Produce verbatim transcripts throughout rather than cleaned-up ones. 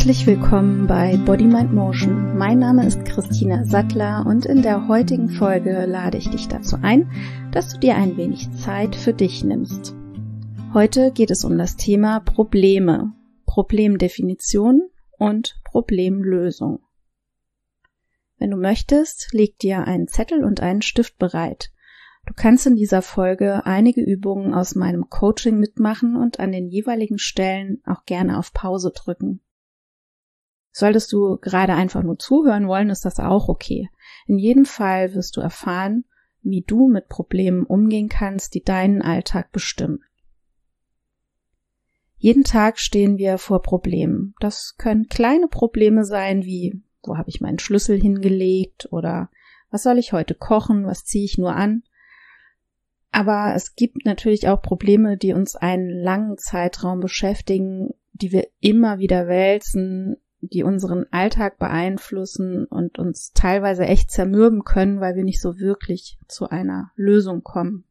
Herzlich willkommen bei Body Mind Motion. Mein Name ist Christina Sattler und in der heutigen Folge lade ich dich dazu ein, dass du dir ein wenig Zeit für dich nimmst. Heute geht es um das Thema Probleme, Problemdefinition und Problemlösung. Wenn du möchtest, leg dir einen Zettel und einen Stift bereit. Du kannst in dieser Folge einige Übungen aus meinem Coaching mitmachen und an den jeweiligen Stellen auch gerne auf Pause drücken. Solltest du gerade einfach nur zuhören wollen, ist das auch okay. In jedem Fall wirst du erfahren, wie du mit Problemen umgehen kannst, die deinen Alltag bestimmen. Jeden Tag stehen wir vor Problemen. Das können kleine Probleme sein wie, wo habe ich meinen Schlüssel hingelegt oder was soll ich heute kochen, was ziehe ich nur an? Aber es gibt natürlich auch Probleme, die uns einen langen Zeitraum beschäftigen, die wir immer wieder wälzen, die unseren Alltag beeinflussen und uns teilweise echt zermürben können, weil wir nicht so wirklich zu einer Lösung kommen.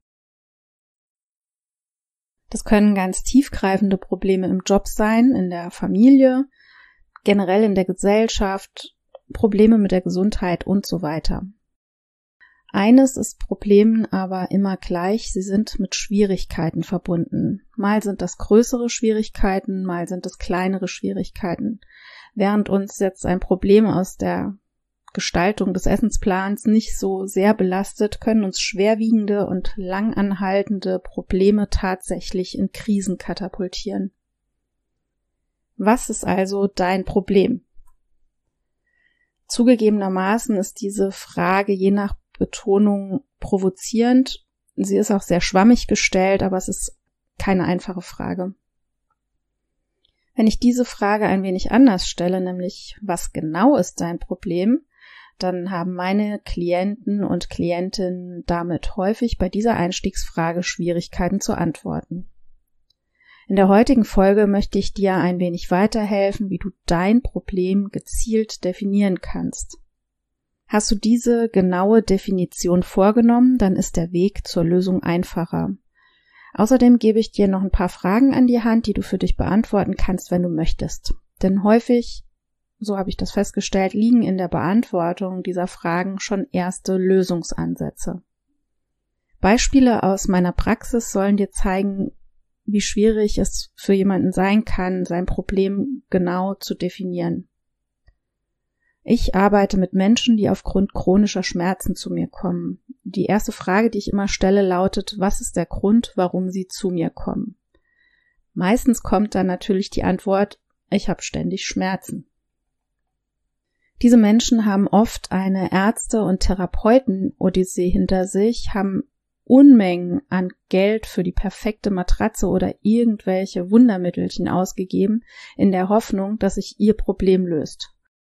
Das können ganz tiefgreifende Probleme im Job sein, in der Familie, generell in der Gesellschaft, Probleme mit der Gesundheit und so weiter. Eines ist Problemen aber immer gleich, sie sind mit Schwierigkeiten verbunden. Mal sind das größere Schwierigkeiten, mal sind es kleinere Schwierigkeiten. Während uns jetzt ein Problem aus der Gestaltung des Essensplans nicht so sehr belastet, können uns schwerwiegende und langanhaltende Probleme tatsächlich in Krisen katapultieren. Was ist also dein Problem? Zugegebenermaßen ist diese Frage je nach Betonung provozierend. Sie ist auch sehr schwammig gestellt, aber es ist keine einfache Frage. Wenn ich diese Frage ein wenig anders stelle, nämlich was genau ist dein Problem, dann haben meine Klienten und Klientinnen damit häufig bei dieser Einstiegsfrage Schwierigkeiten zu antworten. In der heutigen Folge möchte ich dir ein wenig weiterhelfen, wie du dein Problem gezielt definieren kannst. Hast du diese genaue Definition vorgenommen, dann ist der Weg zur Lösung einfacher. Außerdem gebe ich dir noch ein paar Fragen an die Hand, die du für dich beantworten kannst, wenn du möchtest. Denn häufig, so habe ich das festgestellt, liegen in der Beantwortung dieser Fragen schon erste Lösungsansätze. Beispiele aus meiner Praxis sollen dir zeigen, wie schwierig es für jemanden sein kann, sein Problem genau zu definieren. Ich arbeite mit Menschen, die aufgrund chronischer Schmerzen zu mir kommen. Die erste Frage, die ich immer stelle, lautet, was ist der Grund, warum sie zu mir kommen? Meistens kommt dann natürlich die Antwort, ich habe ständig Schmerzen. Diese Menschen haben oft eine Ärzte- und Therapeuten-Odyssee hinter sich, haben Unmengen an Geld für die perfekte Matratze oder irgendwelche Wundermittelchen ausgegeben, in der Hoffnung, dass sich ihr Problem löst.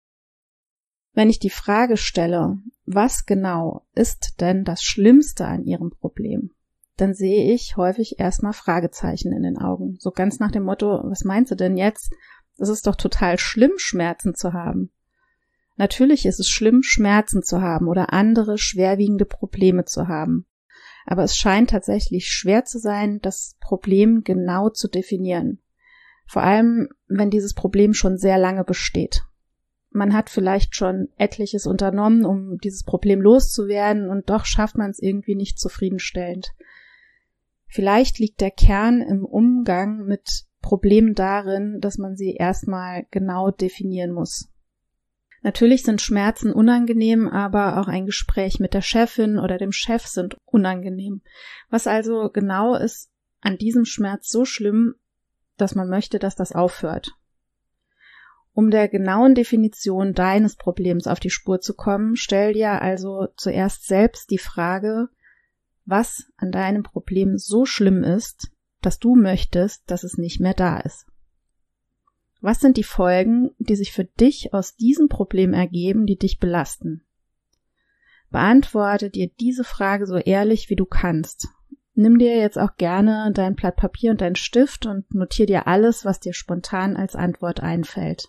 Wenn ich die Frage stelle, was genau ist denn das Schlimmste an Ihrem Problem, dann sehe ich häufig erstmal Fragezeichen in den Augen. So ganz nach dem Motto, was meinst du denn jetzt? Es ist doch total schlimm, Schmerzen zu haben. Natürlich ist es schlimm, Schmerzen zu haben oder andere schwerwiegende Probleme zu haben. Aber es scheint tatsächlich schwer zu sein, das Problem genau zu definieren. Vor allem, wenn dieses Problem schon sehr lange besteht. Man hat vielleicht schon etliches unternommen, um dieses Problem loszuwerden, und doch schafft man es irgendwie nicht zufriedenstellend. Vielleicht liegt der Kern im Umgang mit Problemen darin, dass man sie erstmal genau definieren muss. Natürlich sind Schmerzen unangenehm, aber auch ein Gespräch mit der Chefin oder dem Chef sind unangenehm. Was also genau ist an diesem Schmerz so schlimm, dass man möchte, dass das aufhört? Um der genauen Definition deines Problems auf die Spur zu kommen, stell dir also zuerst selbst die Frage, was an deinem Problem so schlimm ist, dass du möchtest, dass es nicht mehr da ist. Was sind die Folgen, die sich für dich aus diesem Problem ergeben, die dich belasten? Beantworte dir diese Frage so ehrlich, wie du kannst. Nimm dir jetzt auch gerne dein Blatt Papier und deinen Stift und notiere dir alles, was dir spontan als Antwort einfällt.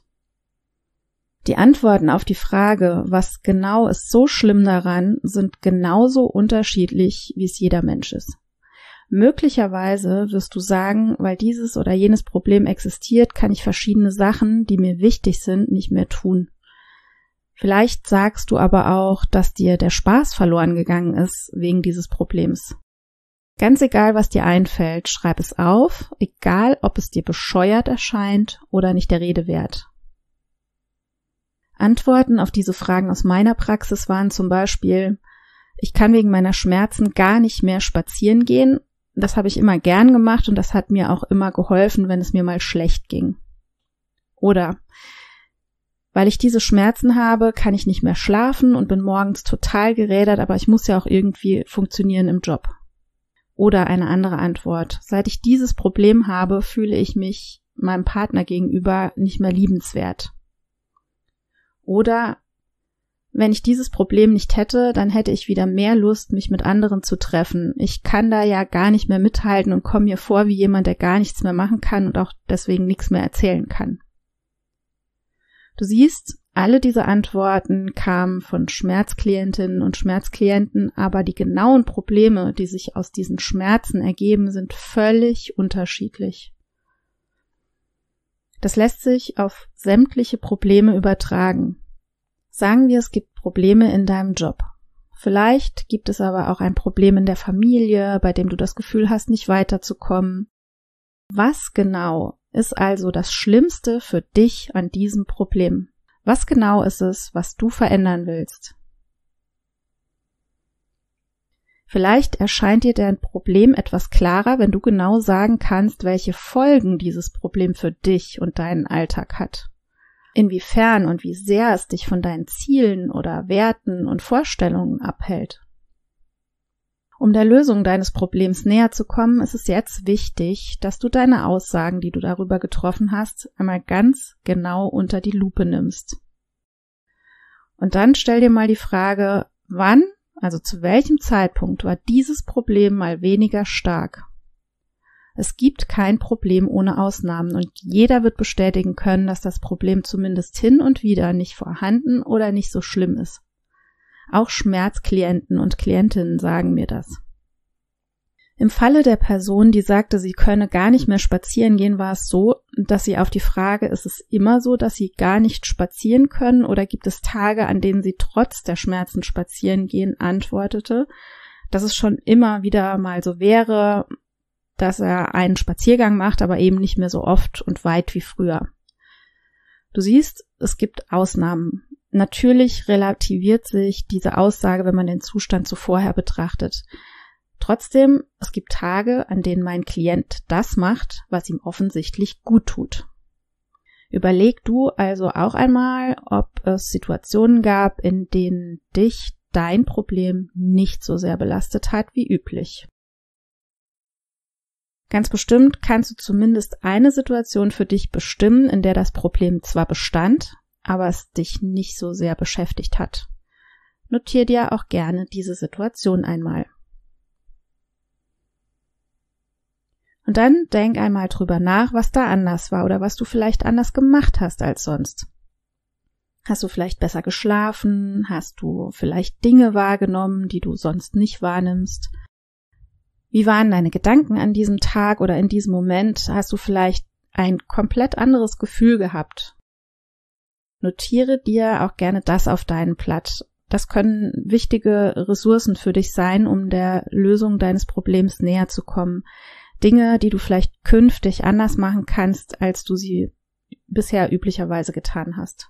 Die Antworten auf die Frage, was genau ist so schlimm daran, sind genauso unterschiedlich, wie es jeder Mensch ist. Möglicherweise wirst du sagen, weil dieses oder jenes Problem existiert, kann ich verschiedene Sachen, die mir wichtig sind, nicht mehr tun. Vielleicht sagst du aber auch, dass dir der Spaß verloren gegangen ist wegen dieses Problems. Ganz egal, was dir einfällt, schreib es auf, egal ob es dir bescheuert erscheint oder nicht der Rede wert. Antworten auf diese Fragen aus meiner Praxis waren zum Beispiel: Ich kann wegen meiner Schmerzen gar nicht mehr spazieren gehen. Das habe ich immer gern gemacht und das hat mir auch immer geholfen, wenn es mir mal schlecht ging. Oder: Weil ich diese Schmerzen habe, kann ich nicht mehr schlafen und bin morgens total gerädert, aber ich muss ja auch irgendwie funktionieren im Job. Oder eine andere Antwort: Seit ich dieses Problem habe, fühle ich mich meinem Partner gegenüber nicht mehr liebenswert. Oder: Wenn ich dieses Problem nicht hätte, dann hätte ich wieder mehr Lust, mich mit anderen zu treffen. Ich kann da ja gar nicht mehr mithalten und komme mir vor wie jemand, der gar nichts mehr machen kann und auch deswegen nichts mehr erzählen kann. Du siehst, alle diese Antworten kamen von Schmerzklientinnen und Schmerzklienten, aber die genauen Probleme, die sich aus diesen Schmerzen ergeben, sind völlig unterschiedlich. Das lässt sich auf sämtliche Probleme übertragen. Sagen wir, es gibt Probleme in deinem Job. Vielleicht gibt es aber auch ein Problem in der Familie, bei dem du das Gefühl hast, nicht weiterzukommen. Was genau ist also das Schlimmste für dich an diesem Problem? Was genau ist es, was du verändern willst? Vielleicht erscheint dir dein Problem etwas klarer, wenn du genau sagen kannst, welche Folgen dieses Problem für dich und deinen Alltag hat. Inwiefern und wie sehr es dich von deinen Zielen oder Werten und Vorstellungen abhält. Um der Lösung deines Problems näher zu kommen, ist es jetzt wichtig, dass du deine Aussagen, die du darüber getroffen hast, einmal ganz genau unter die Lupe nimmst. Und dann stell dir mal die Frage, wann, also zu welchem Zeitpunkt war dieses Problem mal weniger stark? Es gibt kein Problem ohne Ausnahmen und jeder wird bestätigen können, dass das Problem zumindest hin und wieder nicht vorhanden oder nicht so schlimm ist. Auch Schmerzklienten und Klientinnen sagen mir das. Im Falle der Person, die sagte, sie könne gar nicht mehr spazieren gehen, war es so, dass sie auf die Frage, ist es immer so, dass sie gar nicht spazieren können oder gibt es Tage, an denen sie trotz der Schmerzen spazieren gehen, antwortete, dass es schon immer wieder mal so wäre, dass er einen Spaziergang macht, aber eben nicht mehr so oft und weit wie früher. Du siehst, es gibt Ausnahmen. Natürlich relativiert sich diese Aussage, wenn man den Zustand zuvorher betrachtet. Trotzdem, es gibt Tage, an denen mein Klient das macht, was ihm offensichtlich gut tut. Überleg du also auch einmal, ob es Situationen gab, in denen dich dein Problem nicht so sehr belastet hat wie üblich. Ganz bestimmt kannst du zumindest eine Situation für dich bestimmen, in der das Problem zwar bestand, aber es dich nicht so sehr beschäftigt hat. Notier dir auch gerne diese Situation einmal. Und dann denk einmal drüber nach, was da anders war oder was du vielleicht anders gemacht hast als sonst. Hast du vielleicht besser geschlafen? Hast du vielleicht Dinge wahrgenommen, die du sonst nicht wahrnimmst? Wie waren deine Gedanken an diesem Tag oder in diesem Moment? Hast du vielleicht ein komplett anderes Gefühl gehabt? Notiere dir auch gerne das auf deinem Blatt. Das können wichtige Ressourcen für dich sein, um der Lösung deines Problems näher zu kommen. Dinge, die du vielleicht künftig anders machen kannst, als du sie bisher üblicherweise getan hast.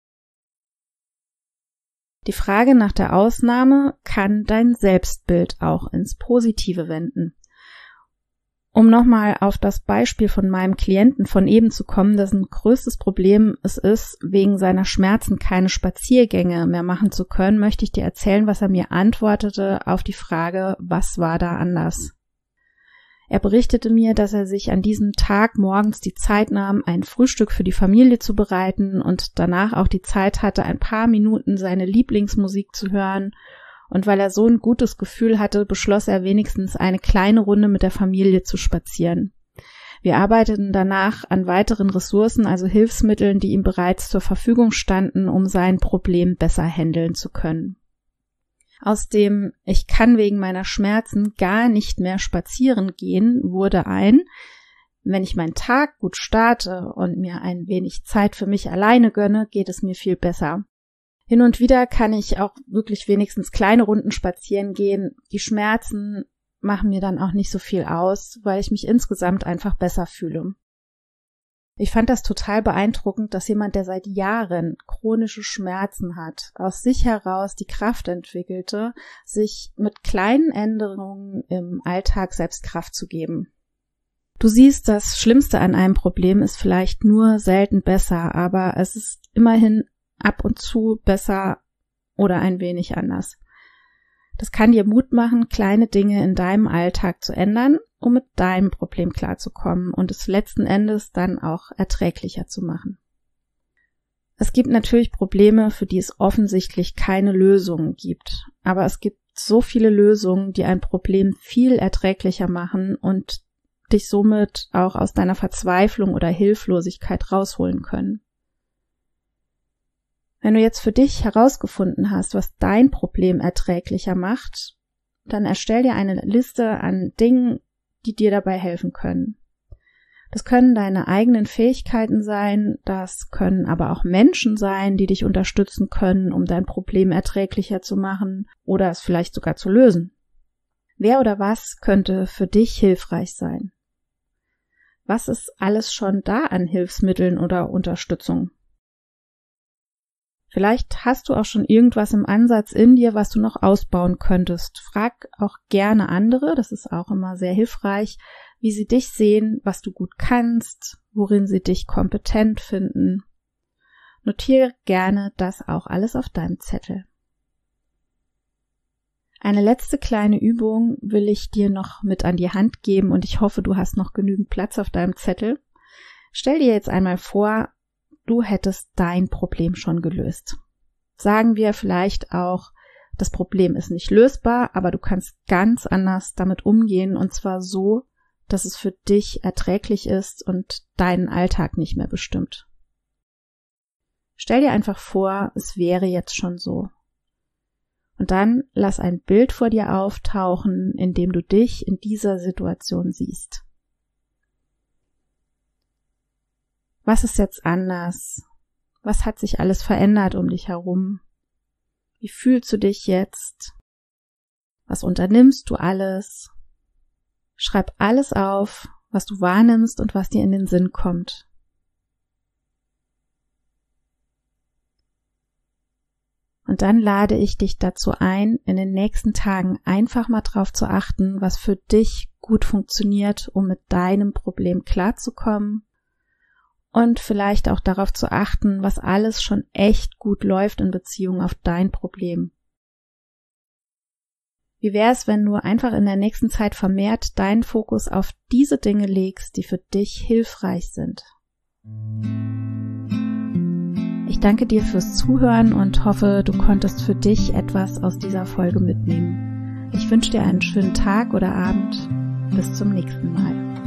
Die Frage nach der Ausnahme kann dein Selbstbild auch ins Positive wenden. Um nochmal auf das Beispiel von meinem Klienten von eben zu kommen, dessen größtes Problem es ist, wegen seiner Schmerzen keine Spaziergänge mehr machen zu können, möchte ich dir erzählen, was er mir antwortete auf die Frage, was war da anders? Er berichtete mir, dass er sich an diesem Tag morgens die Zeit nahm, ein Frühstück für die Familie zu bereiten und danach auch die Zeit hatte, ein paar Minuten seine Lieblingsmusik zu hören. Und weil er so ein gutes Gefühl hatte, beschloss er wenigstens eine kleine Runde mit der Familie zu spazieren. Wir arbeiteten danach an weiteren Ressourcen, also Hilfsmitteln, die ihm bereits zur Verfügung standen, um sein Problem besser handeln zu können. Aus dem ich kann wegen meiner Schmerzen gar nicht mehr spazieren gehen wurde ein, wenn ich meinen Tag gut starte und mir ein wenig Zeit für mich alleine gönne, geht es mir viel besser. Hin und wieder kann ich auch wirklich wenigstens kleine Runden spazieren gehen. Die Schmerzen machen mir dann auch nicht so viel aus, weil ich mich insgesamt einfach besser fühle. Ich fand das total beeindruckend, dass jemand, der seit Jahren chronische Schmerzen hat, aus sich heraus die Kraft entwickelte, sich mit kleinen Änderungen im Alltag selbst Kraft zu geben. Du siehst, das Schlimmste an einem Problem ist vielleicht nur selten besser, aber es ist immerhin ab und zu besser oder ein wenig anders. Das kann dir Mut machen, kleine Dinge in deinem Alltag zu ändern, um mit deinem Problem klarzukommen und es letzten Endes dann auch erträglicher zu machen. Es gibt natürlich Probleme, für die es offensichtlich keine Lösungen gibt, aber es gibt so viele Lösungen, die ein Problem viel erträglicher machen und dich somit auch aus deiner Verzweiflung oder Hilflosigkeit rausholen können. Wenn du jetzt für dich herausgefunden hast, was dein Problem erträglicher macht, dann erstell dir eine Liste an Dingen, die dir dabei helfen können. Das können deine eigenen Fähigkeiten sein, das können aber auch Menschen sein, die dich unterstützen können, um dein Problem erträglicher zu machen oder es vielleicht sogar zu lösen. Wer oder was könnte für dich hilfreich sein? Was ist alles schon da an Hilfsmitteln oder Unterstützung? Vielleicht hast du auch schon irgendwas im Ansatz in dir, was du noch ausbauen könntest. Frag auch gerne andere, das ist auch immer sehr hilfreich, wie sie dich sehen, was du gut kannst, worin sie dich kompetent finden. Notiere gerne das auch alles auf deinem Zettel. Eine letzte kleine Übung will ich dir noch mit an die Hand geben und ich hoffe, du hast noch genügend Platz auf deinem Zettel. Stell dir jetzt einmal vor, du hättest dein Problem schon gelöst. Sagen wir vielleicht auch, das Problem ist nicht lösbar, aber du kannst ganz anders damit umgehen und zwar so, dass es für dich erträglich ist und deinen Alltag nicht mehr bestimmt. Stell dir einfach vor, es wäre jetzt schon so. Und dann lass ein Bild vor dir auftauchen, in dem du dich in dieser Situation siehst. Was ist jetzt anders? Was hat sich alles verändert um dich herum? Wie fühlst du dich jetzt? Was unternimmst du alles? Schreib alles auf, was du wahrnimmst und was dir in den Sinn kommt. Und dann lade ich dich dazu ein, in den nächsten Tagen einfach mal drauf zu achten, was für dich gut funktioniert, um mit deinem Problem klarzukommen. Und vielleicht auch darauf zu achten, was alles schon echt gut läuft in Beziehung auf dein Problem. Wie wäre es, wenn du einfach in der nächsten Zeit vermehrt deinen Fokus auf diese Dinge legst, die für dich hilfreich sind? Ich danke dir fürs Zuhören und hoffe, du konntest für dich etwas aus dieser Folge mitnehmen. Ich wünsche dir einen schönen Tag oder Abend. Bis zum nächsten Mal.